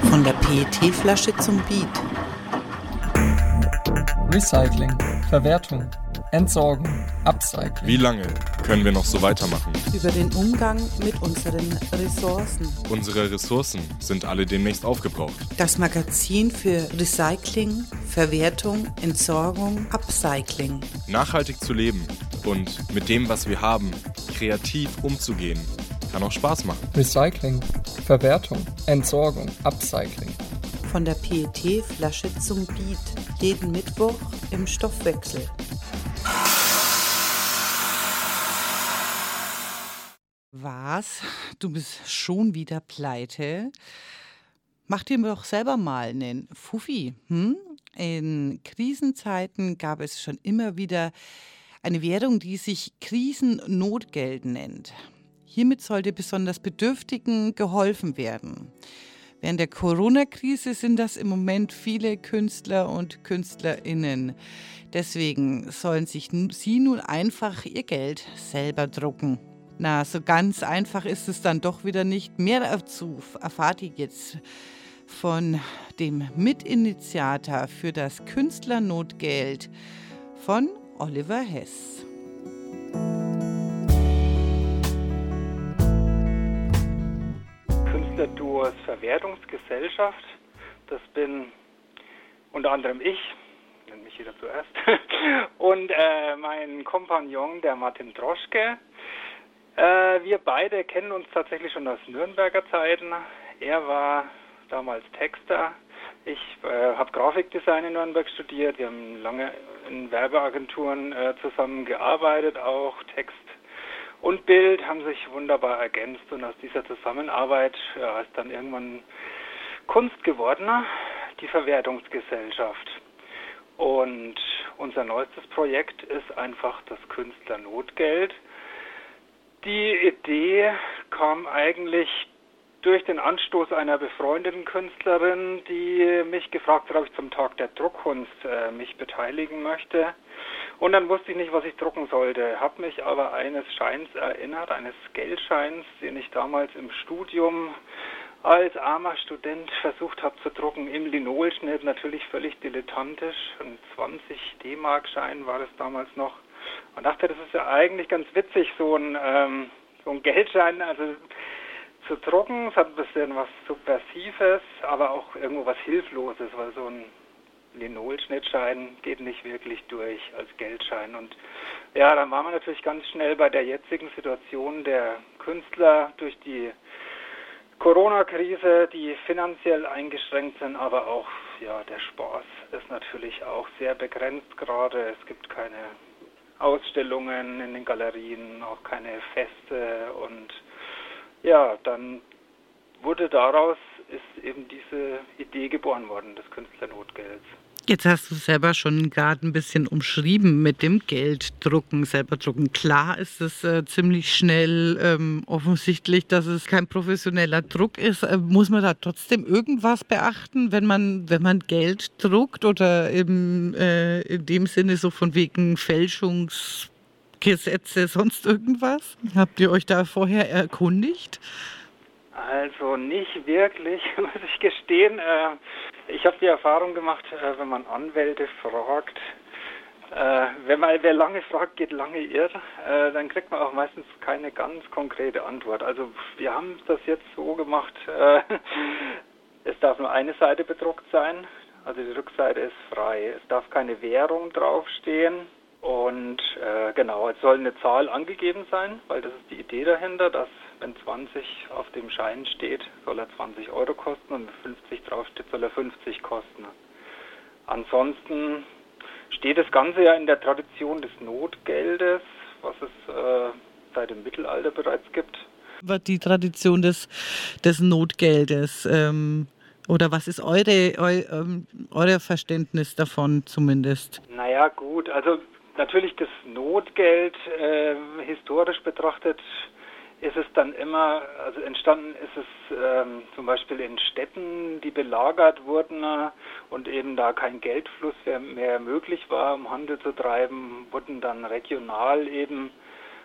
Von der PET-Flasche zum Beat. Recycling, Verwertung, Entsorgung, Upcycling. Wie lange können wir noch so weitermachen? Über den Umgang mit unseren Ressourcen. Unsere Ressourcen sind alle demnächst aufgebraucht. Das Magazin für Recycling, Verwertung, Entsorgung, Upcycling. Nachhaltig zu leben und mit dem, was wir haben, kreativ umzugehen, kann auch Spaß machen. Recycling, Verwertung, Entsorgung, Upcycling. Von der PET-Flasche zum Beat. Jeden Mittwoch im Stoffwechsel. Was? Du bist schon wieder pleite? Mach dir doch selber mal einen Fuffi. In Krisenzeiten gab es schon immer wieder eine Währung, die sich Krisennotgeld nennt. Hiermit sollte besonders Bedürftigen geholfen werden. Während der Corona-Krise sind das im Moment viele Künstler und KünstlerInnen. Deswegen sollen sich sie nun einfach ihr Geld selber drucken. Na, so ganz einfach ist es dann doch wieder nicht. Mehr dazu erfahrt ihr jetzt von dem Mitinitiator für das Künstlernotgeld von Oliver Hess. Künstlerduos Verwertungsgesellschaft. Das bin unter anderem ich, nennt mich jeder zuerst, und mein Kompagnon, der Martin Droschke. Wir beide kennen uns tatsächlich schon aus Nürnberger Zeiten. Er war damals Texter. Ich habe Grafikdesign in Nürnberg studiert. Wir haben lange in Werbeagenturen zusammengearbeitet, auch Text und Bild haben sich wunderbar ergänzt. Und aus dieser Zusammenarbeit ist dann irgendwann Kunst geworden, die Verwertungsgesellschaft. Und unser neuestes Projekt ist einfach das Künstlernotgeld. Die Idee kam eigentlich durch den Anstoß einer befreundeten Künstlerin, die mich gefragt hat, ob ich zum Tag der Druckkunst mich beteiligen möchte. Und dann wusste ich nicht, was ich drucken sollte, habe mich aber eines Scheins erinnert, eines Geldscheins, den ich damals im Studium als armer Student versucht habe zu drucken, im Linolschnitt, natürlich völlig dilettantisch. Ein 20 D-Mark-Schein war das damals noch. Und dachte, das ist ja eigentlich ganz witzig, so ein Geldschein zu drucken. Es hat ein bisschen was Subversives, aber auch irgendwo was Hilfloses, weil so ein Linolschnittschein geht nicht wirklich durch als Geldschein. Und ja, dann waren wir natürlich ganz schnell bei der jetzigen Situation der Künstler durch die Corona-Krise, die finanziell eingeschränkt sind, aber auch der Spaß ist natürlich auch sehr begrenzt gerade. Es gibt keine Ausstellungen in den Galerien, auch keine Feste und dann ist eben diese Idee geboren worden, des Künstlernotgelds. Jetzt hast du selber schon gerade ein bisschen umschrieben mit dem Gelddrucken, selber drucken. Klar ist es ziemlich schnell offensichtlich, dass es kein professioneller Druck ist. Muss man da trotzdem irgendwas beachten, wenn man Geld druckt oder in dem Sinne so von wegen Fälschungsgesetze, sonst irgendwas? Habt ihr euch da vorher erkundigt? Also nicht wirklich, muss ich gestehen. Ich habe die Erfahrung gemacht, wenn man Anwälte fragt, wer lange fragt, geht lange irr, dann kriegt man auch meistens keine ganz konkrete Antwort. Also wir haben das jetzt so gemacht, es darf nur eine Seite bedruckt sein, also die Rückseite ist frei. Es darf keine Währung draufstehen. Und es soll eine Zahl angegeben sein, weil das ist die Idee dahinter, dass wenn 20 auf dem Schein steht, soll er 20 Euro kosten und wenn 50 draufsteht, soll er 50 kosten. Ansonsten steht das Ganze ja in der Tradition des Notgeldes, was es seit dem Mittelalter bereits gibt. Die Tradition des Notgeldes, oder was ist euer Verständnis davon zumindest? Naja gut, also natürlich das Notgeld historisch betrachtet ist es dann immer, also entstanden ist es zum Beispiel in Städten, die belagert wurden und eben da kein Geldfluss mehr möglich war, um Handel zu treiben, wurden dann regional eben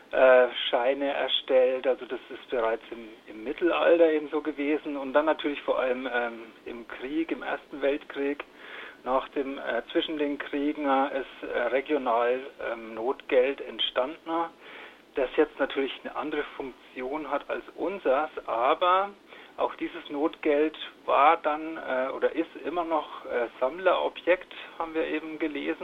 Scheine erstellt. Also das ist bereits im Mittelalter eben so gewesen. Und dann natürlich vor allem im Krieg, im Ersten Weltkrieg, zwischen den Kriegen ist regional Notgeld entstanden, das jetzt natürlich eine andere Funktion hat als unseres, aber auch dieses Notgeld war dann oder ist immer noch Sammlerobjekt, haben wir eben gelesen.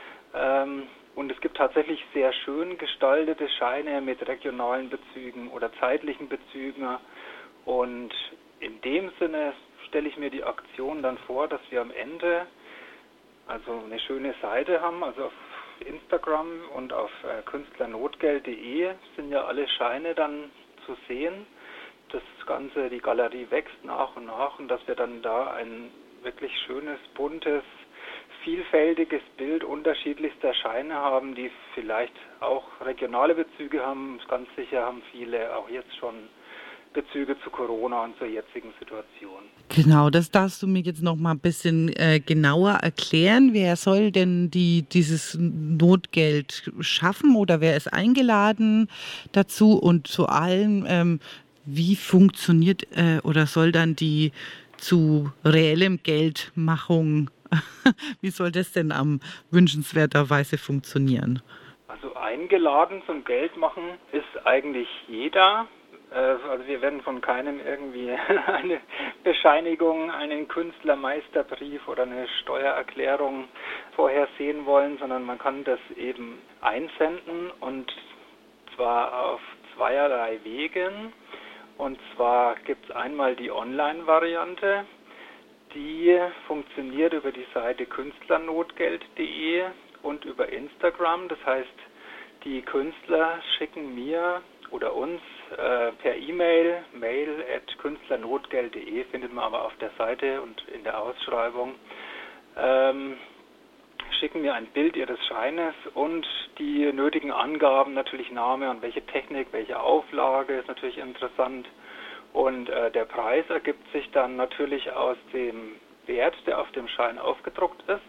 Und es gibt tatsächlich sehr schön gestaltete Scheine mit regionalen Bezügen oder zeitlichen Bezügen. Und in dem Sinne stelle ich mir die Aktion dann vor, dass wir am Ende also eine schöne Seite haben, also auf Instagram und auf künstlernotgeld.de sind ja alle Scheine dann zu sehen. Das Ganze, die Galerie wächst nach und dass wir dann da ein wirklich schönes, buntes, vielfältiges Bild unterschiedlichster Scheine haben, die vielleicht auch regionale Bezüge haben. Ganz sicher haben viele auch jetzt schon Bezüge zu Corona und zur jetzigen Situation. Genau, das darfst du mir jetzt noch mal ein bisschen genauer erklären. Wer soll denn dieses Notgeld schaffen oder wer ist eingeladen dazu? Und zu allem, wie funktioniert oder soll dann die zu reellem Geldmachung, wie soll das denn am wünschenswerterweise funktionieren? Also eingeladen zum Geldmachen ist eigentlich jeder. Also wir werden von keinem irgendwie eine Bescheinigung, einen Künstlermeisterbrief oder eine Steuererklärung vorher sehen wollen, sondern man kann das eben einsenden und zwar auf zweierlei Wegen. Und zwar gibt es einmal die Online-Variante, die funktioniert über die Seite künstlernotgeld.de und über Instagram. Das heißt, die Künstler schicken mir oder uns per E-Mail, mail@künstlernotgeld.de, findet man aber auf der Seite und in der Ausschreibung, schicken mir ein Bild ihres Scheines und die nötigen Angaben, natürlich Name und welche Technik, welche Auflage ist natürlich interessant. Und der Preis ergibt sich dann natürlich aus dem Wert, der auf dem Schein aufgedruckt ist.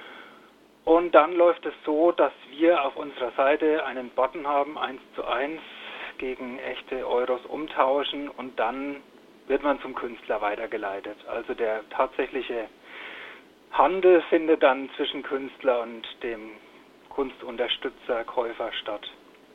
Und dann läuft es so, dass wir auf unserer Seite einen Button haben, 1:1 gegen echte Euros umtauschen und dann wird man zum Künstler weitergeleitet. Also der tatsächliche Handel findet dann zwischen Künstler und dem Kunstunterstützer, Käufer statt.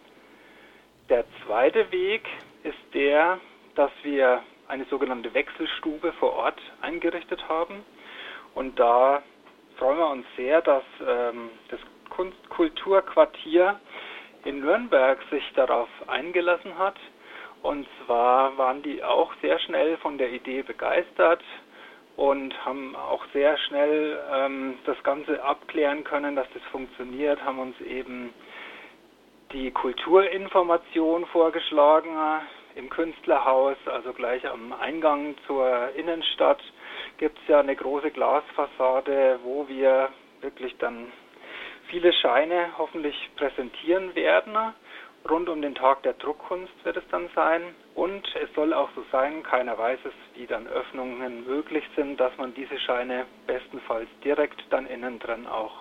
Der zweite Weg ist der, dass wir eine sogenannte Wechselstube vor Ort eingerichtet haben. Und da freuen wir uns sehr, dass das Kunstkulturquartier in Nürnberg sich darauf eingelassen hat. Und zwar waren die auch sehr schnell von der Idee begeistert und haben auch sehr schnell das Ganze abklären können, dass das funktioniert, haben uns eben die Kulturinformation vorgeschlagen im Künstlerhaus, also gleich am Eingang zur Innenstadt gibt es ja eine große Glasfassade, wo wir wirklich dann viele Scheine hoffentlich präsentieren werden. Rund um den Tag der Druckkunst wird es dann sein. Und es soll auch so sein, keiner weiß es, wie dann Öffnungen möglich sind, dass man diese Scheine bestenfalls direkt dann innen drin auch.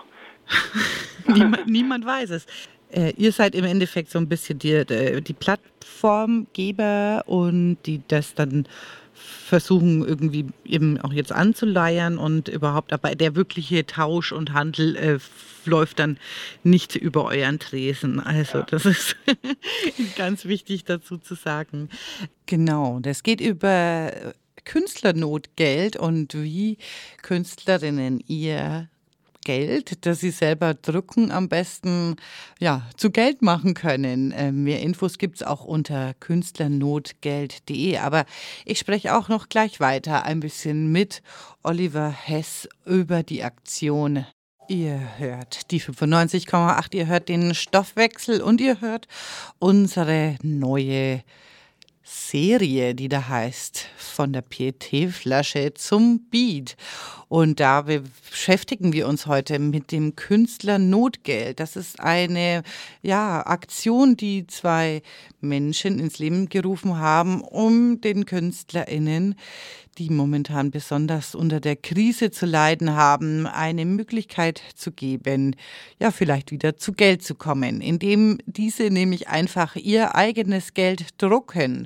Niemand weiß es. Ihr seid im Endeffekt so ein bisschen die Plattformgeber und die das dann versuchen irgendwie eben auch jetzt anzuleiern und überhaupt, aber der wirkliche Tausch und Handel läuft dann nicht über euren Tresen. Also ja. Das ist ganz wichtig dazu zu sagen. Genau, das geht über Künstlernotgeld und wie Künstlerinnen ihr Geld, das sie selber drucken, am besten zu Geld machen können. Mehr Infos gibt es auch unter künstlernotgeld.de. Aber ich spreche auch noch gleich weiter ein bisschen mit Oliver Hess über die Aktion. Ihr hört die 95,8, ihr hört den Stoffwechsel und ihr hört unsere neue Serie, die da heißt Von der PET-Flasche zum Beat. Und da beschäftigen wir uns heute mit dem Künstler Notgeld. Das ist eine Aktion, die zwei Menschen ins Leben gerufen haben, um den KünstlerInnen, die momentan besonders unter der Krise zu leiden haben, eine Möglichkeit zu geben, vielleicht wieder zu Geld zu kommen, indem diese nämlich einfach ihr eigenes Geld drucken.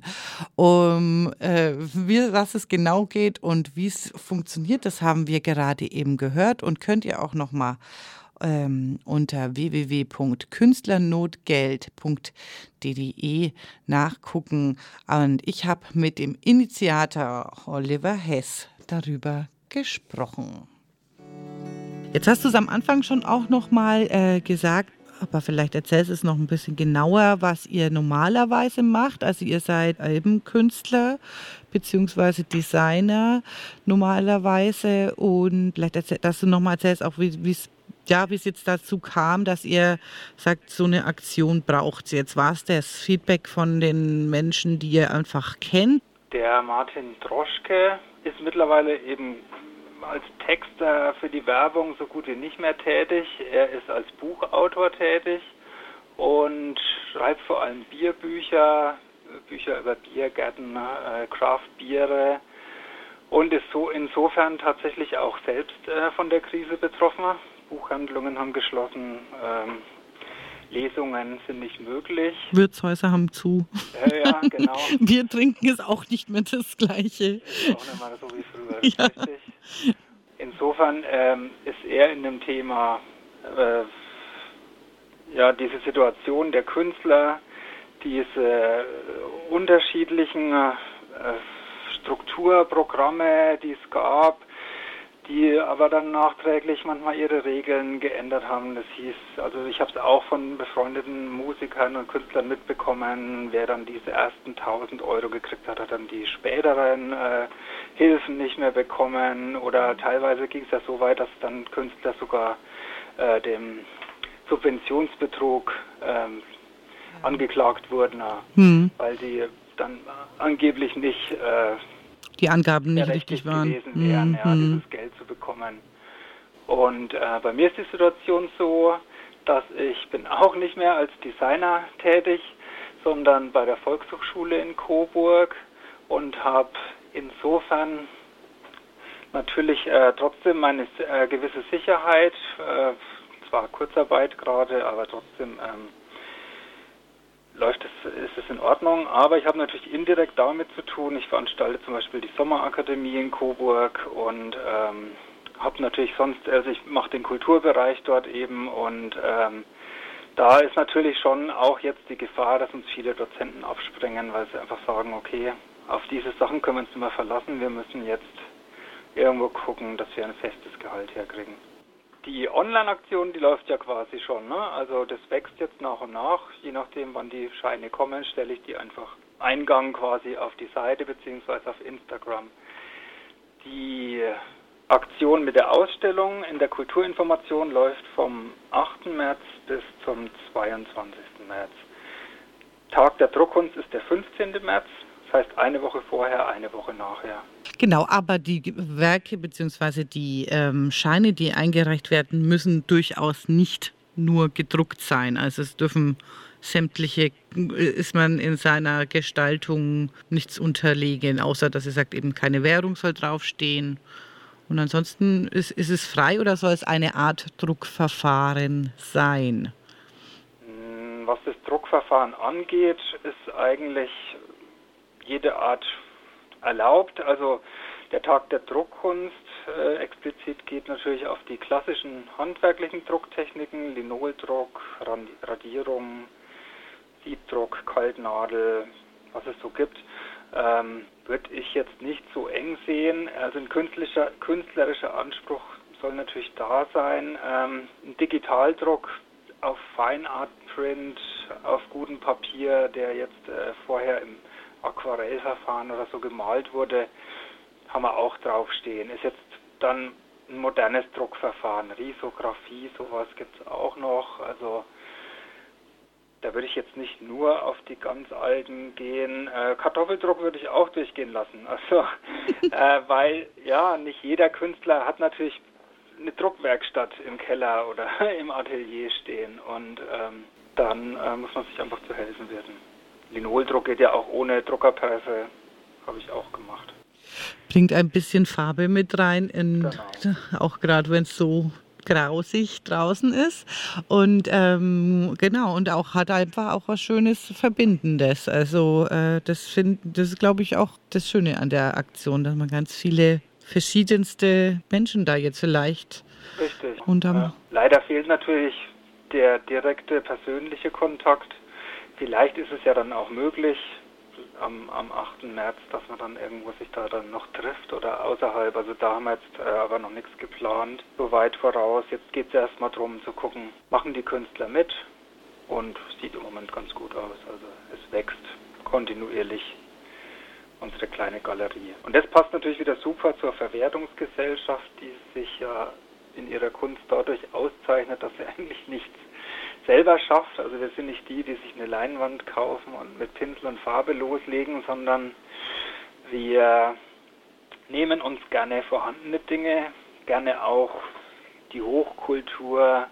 Was es genau geht und wie es funktioniert, das haben wir gerade eben gehört und könnt ihr auch noch mal unter www.künstlernotgeld.de nachgucken. Und ich habe mit dem Initiator Oliver Hess darüber gesprochen. Jetzt hast du es am Anfang schon auch noch mal gesagt, aber vielleicht erzählst du es noch ein bisschen genauer, was ihr normalerweise macht. Also ihr seid eben Künstler bzw. Designer normalerweise und vielleicht dass du noch mal erzählst, auch wie es jetzt dazu kam, dass ihr sagt, so eine Aktion braucht es jetzt. War es das Feedback von den Menschen, die ihr einfach kennt? Der Martin Droschke ist mittlerweile eben als Texter für die Werbung so gut wie nicht mehr tätig. Er ist als Buchautor tätig und schreibt vor allem Bierbücher, Bücher über Biergärten, Craft-Biere und ist so insofern tatsächlich auch selbst von der Krise betroffen. Buchhandlungen haben geschlossen, Lesungen sind nicht möglich. Wirtshäuser haben zu. Ja, genau. Bier trinken ist auch nicht mehr das Gleiche. Ist auch nicht mal so wie früher, das ist richtig. Insofern ist er in dem Thema diese Situation der Künstler, diese unterschiedlichen Strukturprogramme, die es gab, die aber dann nachträglich manchmal ihre Regeln geändert haben. Das hieß, also ich habe es auch von befreundeten Musikern und Künstlern mitbekommen, wer dann diese ersten 1.000 Euro gekriegt hat, hat dann die späteren Hilfen nicht mehr bekommen oder teilweise ging es ja so weit, dass dann Künstler sogar dem Subventionsbetrug angeklagt wurden, weil sie dann angeblich nicht die Angaben nicht richtig waren, gewesen wären, dieses Geld zu bekommen. Und bei mir ist die Situation so, dass ich bin auch nicht mehr als Designer tätig, sondern bei der Volkshochschule in Coburg und habe insofern natürlich trotzdem eine gewisse Sicherheit, zwar Kurzarbeit gerade, aber trotzdem ist es in Ordnung, aber ich habe natürlich indirekt damit zu tun. Ich veranstalte zum Beispiel die Sommerakademie in Coburg und habe natürlich ich mache den Kulturbereich dort eben und da ist natürlich schon auch jetzt die Gefahr, dass uns viele Dozenten abspringen, weil sie einfach sagen, okay, auf diese Sachen können wir uns nicht mehr verlassen, wir müssen jetzt irgendwo gucken, dass wir ein festes Gehalt herkriegen. Die Online-Aktion, die läuft ja quasi schon, ne? Also das wächst jetzt nach und nach. Je nachdem, wann die Scheine kommen, stelle ich die einfach Eingang quasi auf die Seite beziehungsweise auf Instagram. Die Aktion mit der Ausstellung in der Kulturinformation läuft vom 8. März bis zum 22. März. Tag der Druckkunst ist der 15. März. Das heißt, eine Woche vorher, eine Woche nachher. Genau, aber die Werke bzw. die Scheine, die eingereicht werden, müssen durchaus nicht nur gedruckt sein. Also es dürfen sämtliche, ist man in seiner Gestaltung nichts unterlegen, außer dass es sagt, eben keine Währung soll draufstehen. Und ansonsten ist es frei oder soll es eine Art Druckverfahren sein? Was das Druckverfahren angeht, ist eigentlich jede Art erlaubt. Also der Tag der Druckkunst explizit geht natürlich auf die klassischen handwerklichen Drucktechniken, Linoldruck, Radierung, Siebdruck, Kaltnadel, was es so gibt, würde ich jetzt nicht so eng sehen. Also ein künstlerischer Anspruch soll natürlich da sein. Ein Digitaldruck auf Fine Art Print, auf gutem Papier, der jetzt vorher im Aquarellverfahren oder so gemalt wurde, haben wir auch draufstehen. Ist jetzt dann ein modernes Druckverfahren, Risografie, sowas gibt es auch noch. Also Da würde ich jetzt nicht nur auf die ganz alten gehen. Kartoffeldruck würde ich auch durchgehen lassen. Also, weil ja, nicht jeder Künstler hat natürlich eine Druckwerkstatt im Keller oder im Atelier stehen. Und dann muss man sich einfach zu helfen wissen. Linoldruck geht ja auch ohne Druckerpresse, habe ich auch gemacht. Bringt ein bisschen Farbe mit rein, Genau. auch gerade wenn es so grausig draußen ist. Und genau, und auch hat einfach auch was Schönes Verbindendes. Also das ist, glaube ich, auch das Schöne an der Aktion, dass man ganz viele verschiedenste Menschen da jetzt vielleicht Richtig. Leider fehlt natürlich der direkte persönliche Kontakt. Vielleicht ist es ja dann auch möglich, am 8. März, dass man dann irgendwo sich da dann noch trifft oder außerhalb. Also da haben wir jetzt aber noch nichts geplant, so weit voraus. Jetzt geht es erstmal darum zu gucken, machen die Künstler mit, und sieht im Moment ganz gut aus. Also es wächst kontinuierlich, unsere kleine Galerie. Und das passt natürlich wieder super zur Verwertungsgesellschaft, die sich ja in ihrer Kunst dadurch auszeichnet, dass sie eigentlich nichts selber schafft. Also wir sind nicht die sich eine Leinwand kaufen und mit Pinsel und Farbe loslegen, sondern wir nehmen uns gerne vorhandene Dinge, gerne auch die Hochkultur,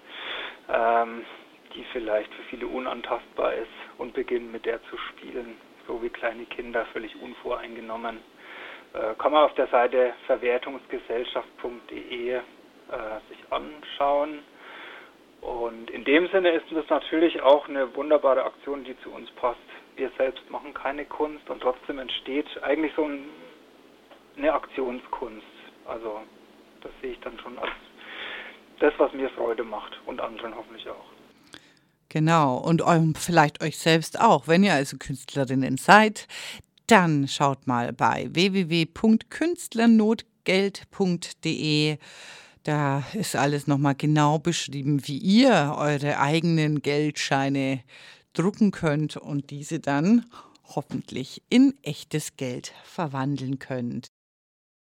die vielleicht für viele unantastbar ist, und beginnen mit der zu spielen, so wie kleine Kinder, völlig unvoreingenommen. Kann man auf der Seite verwertungsgesellschaft.de sich anschauen. Und in dem Sinne ist das natürlich auch eine wunderbare Aktion, die zu uns passt. Wir selbst machen keine Kunst und trotzdem entsteht eigentlich so eine Aktionskunst. Also das sehe ich dann schon als das, was mir Freude macht, und anderen hoffentlich auch. Genau, und vielleicht euch selbst auch. Wenn ihr also Künstlerinnen seid, dann schaut mal bei www.künstlernotgeld.de. Da ist alles nochmal genau beschrieben, wie ihr eure eigenen Geldscheine drucken könnt und diese dann hoffentlich in echtes Geld verwandeln könnt.